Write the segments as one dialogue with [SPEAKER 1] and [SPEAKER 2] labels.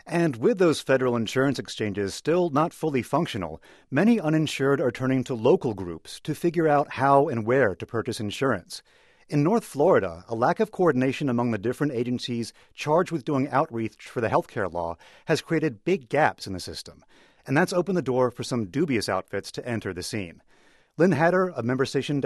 [SPEAKER 1] And with those federal insurance exchanges still not fully functional, many uninsured are turning to local groups to figure out how and where to purchase insurance. In North Florida, a lack of coordination among the different agencies charged with doing outreach for the healthcare law has created big gaps in the system. And that's opened the door for some dubious outfits to enter the scene. Lynn Hatter of member station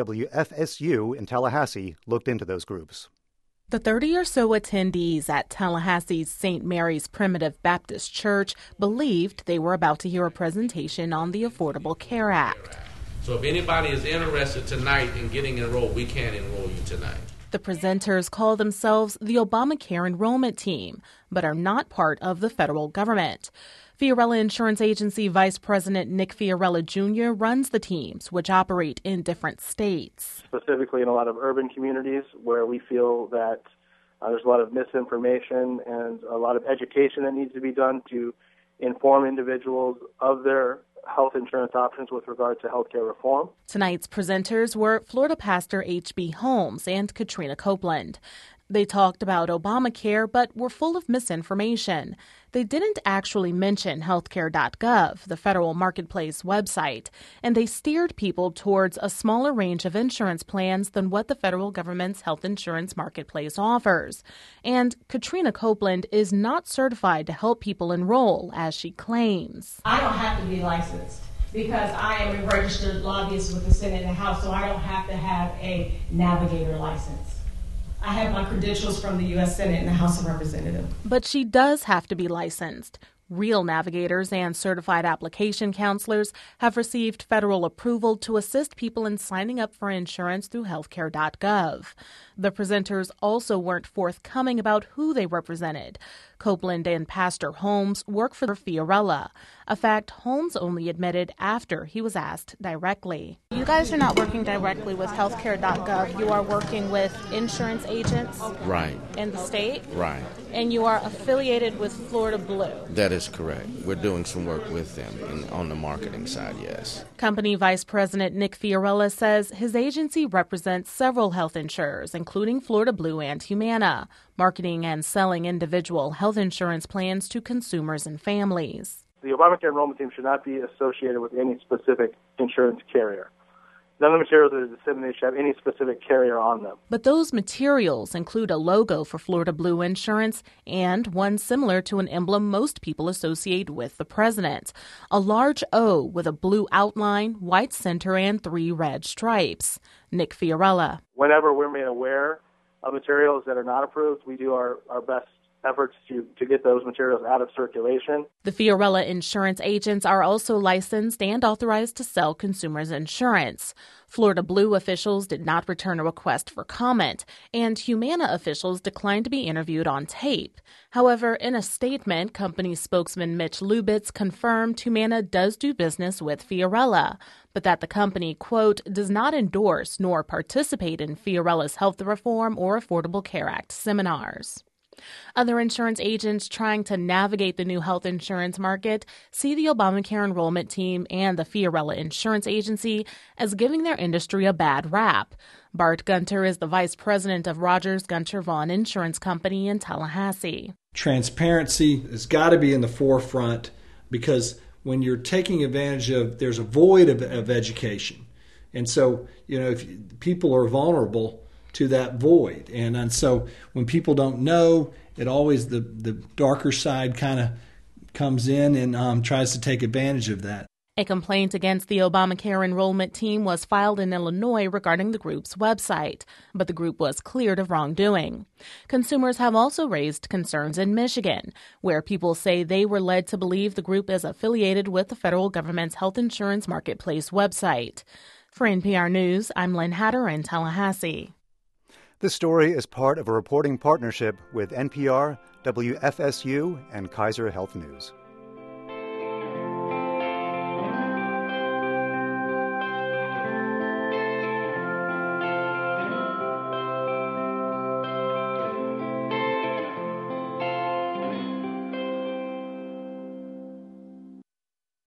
[SPEAKER 1] WFSU in Tallahassee looked into those groups.
[SPEAKER 2] The 30 or so attendees at Tallahassee's St. Mary's Primitive Baptist Church believed they were about to hear a presentation on the Affordable Care Act.
[SPEAKER 3] So if anybody is interested tonight in getting enrolled, we can enroll you tonight.
[SPEAKER 2] The presenters call themselves the Obamacare Enrollment Team, but are not part of the federal government. Fiorella Insurance Agency Vice President Nick Fiorella Jr. runs the teams, which operate in different states.
[SPEAKER 4] Specifically in a lot of urban communities where we feel that there's a lot of misinformation and a lot of education that needs to be done to inform individuals of their health insurance options with regard to healthcare reform.
[SPEAKER 2] Tonight's presenters were Florida Pastor H.B. Holmes and Katrina Copeland. They talked about Obamacare, but were full of misinformation. They didn't actually mention healthcare.gov, the federal marketplace website, and they steered people towards a smaller range of insurance plans than what the federal government's health insurance marketplace offers. And Katrina Copeland is not certified to help people enroll, as she claims.
[SPEAKER 5] I don't have to be licensed because I am a registered lobbyist with the Senate and House, so I don't have to have a navigator license. I have my credentials from the U.S. Senate and the House of Representatives.
[SPEAKER 2] But she does have to be licensed. Real navigators and certified application counselors have received federal approval to assist people in signing up for insurance through healthcare.gov. The presenters also weren't forthcoming about who they represented. Copeland and Pastor Holmes work for Fiorella, a fact Holmes only admitted after he was asked directly.
[SPEAKER 6] You guys are not working directly with healthcare.gov. You are working with insurance agents
[SPEAKER 7] right
[SPEAKER 6] in the state?
[SPEAKER 7] Right.
[SPEAKER 6] And you are affiliated with Florida Blue.
[SPEAKER 7] That is correct. We're doing some work with them on the marketing side, yes.
[SPEAKER 2] Company Vice President Nick Fiorella says his agency represents several health insurers, including Florida Blue and Humana, marketing and selling individual health insurance plans to consumers and families.
[SPEAKER 4] The Obamacare Enrollment Team should not be associated with any specific insurance carrier. None of the materials that are disseminated should have any specific carrier on them.
[SPEAKER 2] But those materials include a logo for Florida Blue Insurance and one similar to an emblem most people associate with the president, a large O with a blue outline, white center, and 3 red stripes. Nick Fiorella.
[SPEAKER 4] Whenever we're made aware of materials that are not approved, we do our best efforts to get those materials out of circulation.
[SPEAKER 2] The Fiorella insurance agents are also licensed and authorized to sell consumers insurance. Florida Blue officials did not return a request for comment, and Humana officials declined to be interviewed on tape. However, in a statement, company spokesman Mitch Lubitz confirmed Humana does do business with Fiorella, but that the company, quote, does not endorse nor participate in Fiorella's health reform or Affordable Care Act seminars. Other insurance agents trying to navigate the new health insurance market see the Obamacare Enrollment Team and the Fiorella Insurance Agency as giving their industry a bad rap. Bart Gunter is the vice president of Rogers Gunter Vaughn Insurance Company in Tallahassee.
[SPEAKER 8] Transparency has got to be in the forefront because when you're taking advantage of, there's a void of education. And so, if people are vulnerable to that void. And so when people don't know, it always, the darker side kind of comes in and tries to take advantage of that.
[SPEAKER 2] A complaint against the Obamacare Enrollment Team was filed in Illinois regarding the group's website, but the group was cleared of wrongdoing. Consumers have also raised concerns in Michigan, where people say they were led to believe the group is affiliated with the federal government's health insurance marketplace website. For NPR News, I'm Lynn Hatter in Tallahassee.
[SPEAKER 1] This story is part of a reporting partnership with NPR, WFSU, and Kaiser Health News.